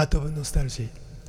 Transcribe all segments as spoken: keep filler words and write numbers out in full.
ハート・オブ・ノスタルジー。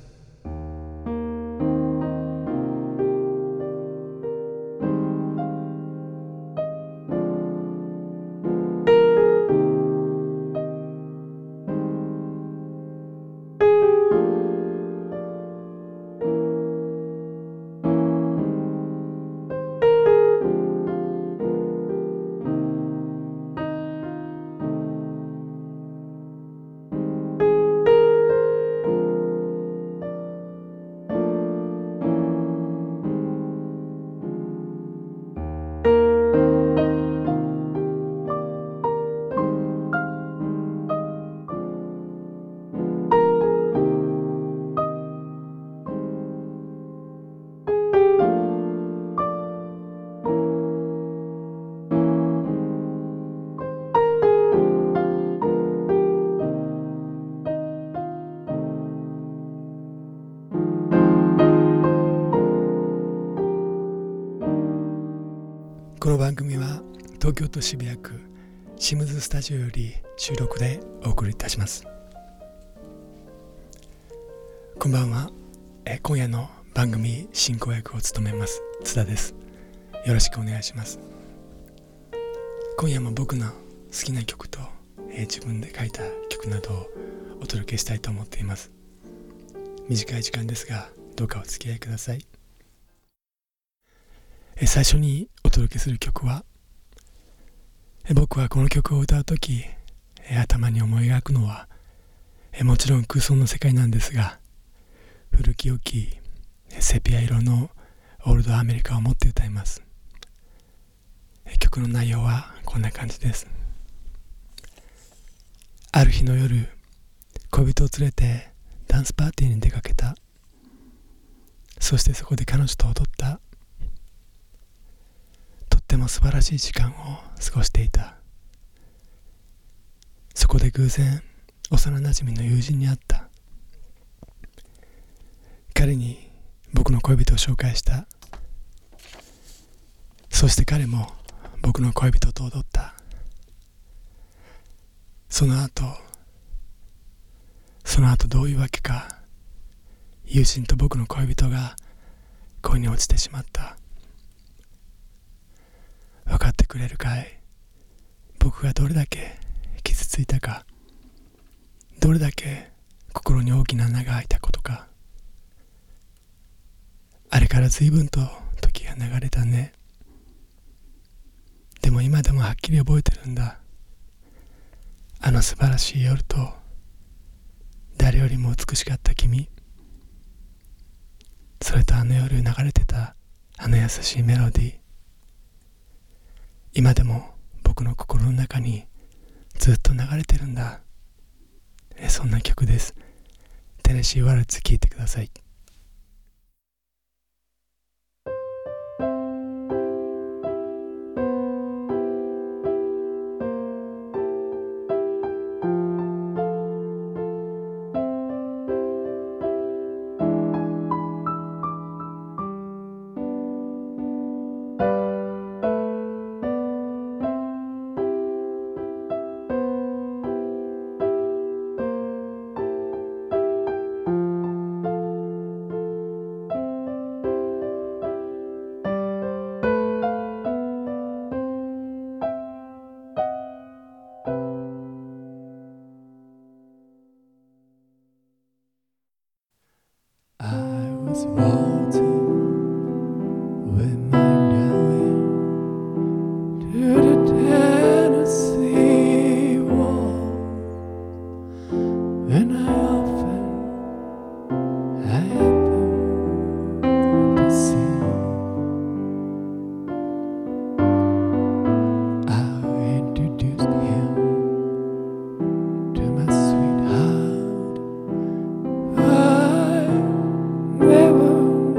この番組は東京都渋谷区シムズスタジオより収録でお送りいたします。こんばんは。え今夜の番組進行役を務めます津田です。よろしくお願いします。今夜も僕の好きな曲と、え自分で書いた曲などをお届けしたいと思っています。短い時間ですがどうかお付き合いください。え最初にお届けする曲は、え僕はこの曲を歌うとき、え頭に思い描くのはえもちろん空想の世界なんですが、古き良きセピア色のオールドアメリカを持って歌います。え曲の内容はこんな感じです。ある日の夜、恋人を連れてダンスパーティーに出かけた。そしてそこで彼女と踊った。とっても素晴らしい時間を過ごしていた。そこで偶然幼なじみの友人に会った。彼に僕の恋人を紹介した。そして彼も僕の恋人と踊った。その後その後どういうわけか、友人と僕の恋人が恋に落ちてしまった。分かってくれるかい？僕がどれだけ傷ついたか、どれだけ心に大きな穴が開いたことか。あれから随分と時が流れたね。でも今でもはっきり覚えてるんだ。あの素晴らしい夜と、誰よりも美しかった君、それとあの夜流れてたあの優しいメロディー、今でも僕の心の中にずっと流れてるんだ。えそんな曲です。テネシーワルツ聴いてください。Never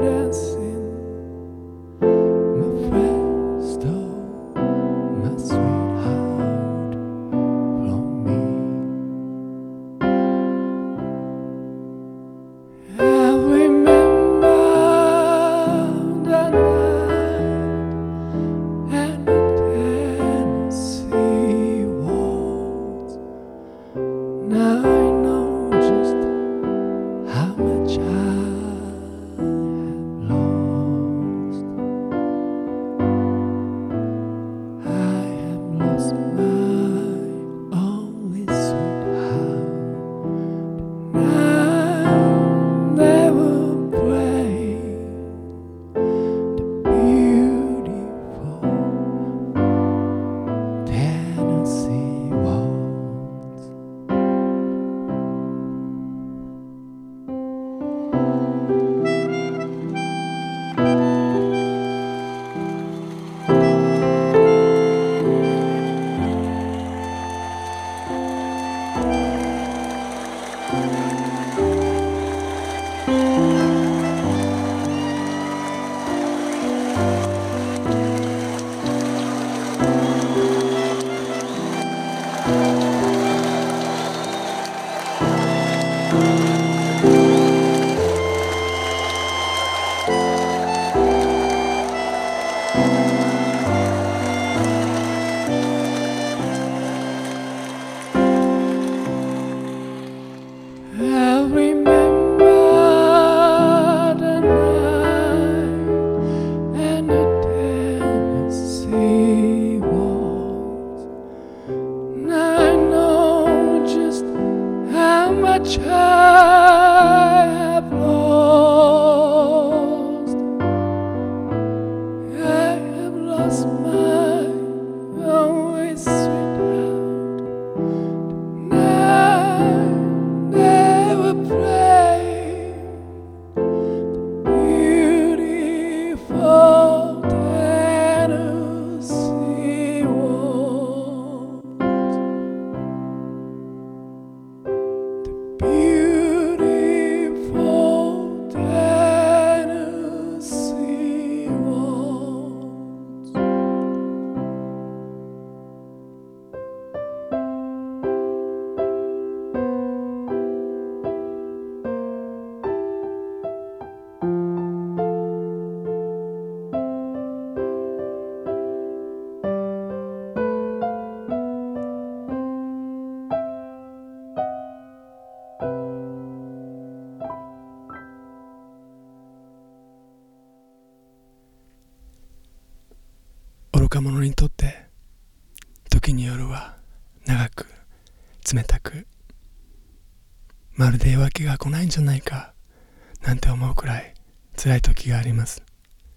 若者にとって時に夜は長く冷たく、まるで夜明けが来ないんじゃないかなんて思うくらい辛い時があります。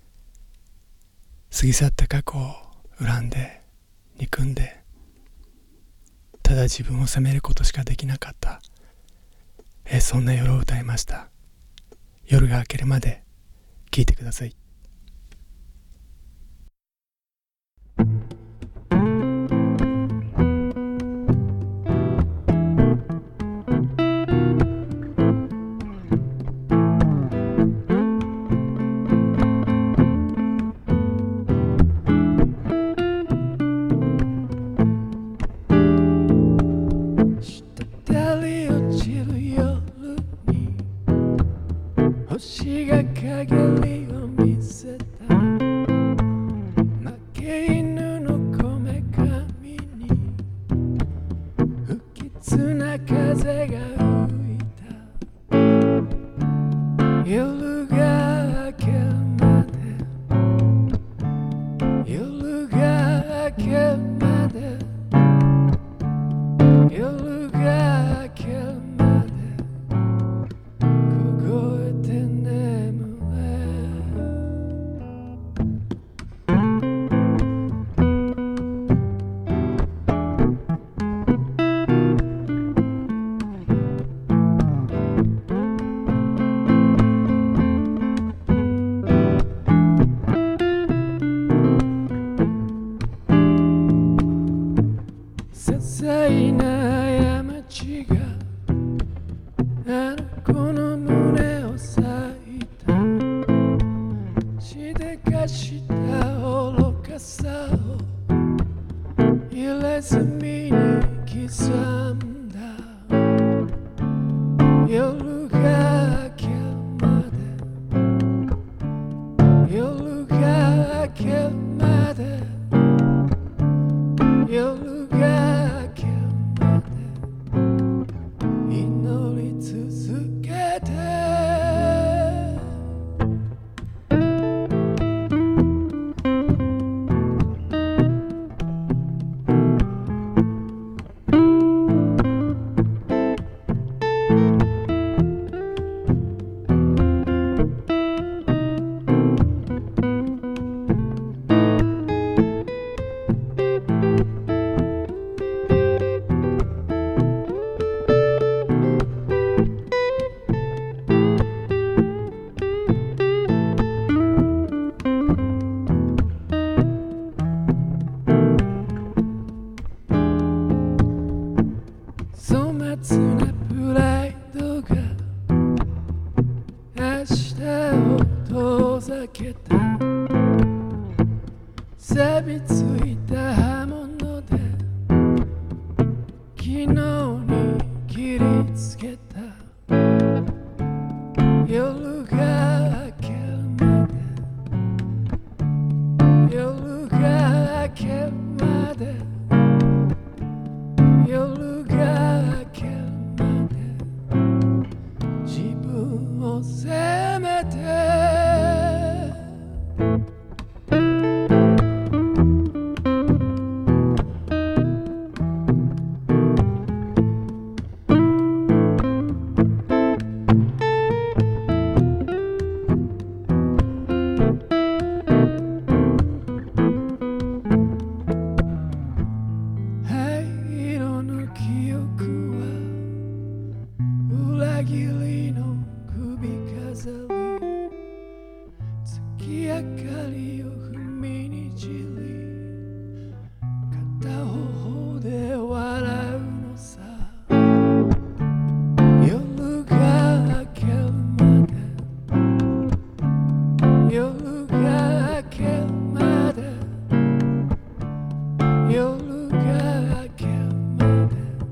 過ぎ去った過去を恨んで憎んで、ただ自分を責めることしかできなかった、えそんな夜を歌いました。夜が明けるまで聞いてください。 星が陰りを見せた負け犬のこめかみに不吉な風が吹いた。夜が明けるまで夜が明けるまで夜が明けるまで凍えて眠れ。些細な過ちがあの子の胸を裂いた。しでかした愚かさを入れ墨に刻んだ。夜が明けるまで夜が明けるまで夜が明けるまで祈り続けて。粗末なプライドが明日を遠ざけた。錆びついた刃物で昨日に切りつけた。夜が明けるまで夜が明けるまで夜が明けるまで自分を責めて。灰色の記憶は裏切りの首飾り。月明かりを踏みにじり片方で笑うのさ。夜が明けるまで夜が明けるまで夜が明けるまで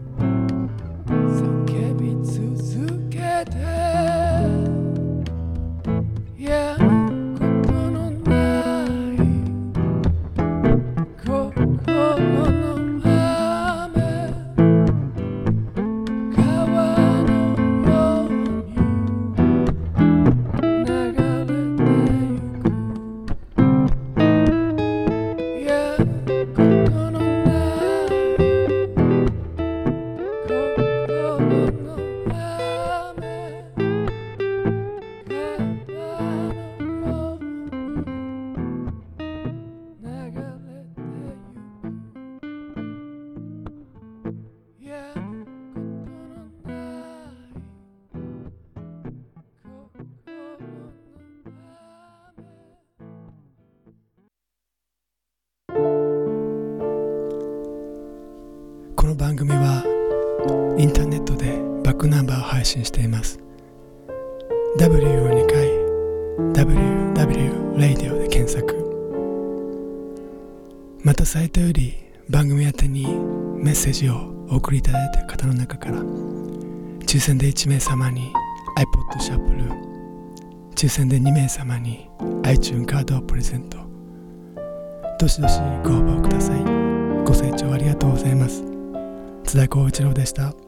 叫び続けて。やることのな番組はインターネットでバックナンバーを配信しています。 ダブリュー をにかい ダブリューダブリュー レイディオで検索。またサイトより番組宛てにメッセージをお送りいただいた方の中から抽選でいち名様に iPod シャッフル、抽選でに名様に iTunes カードをプレゼント。どしどしご応募ください。ご清聴ありがとうございます。津田幸一郎でした。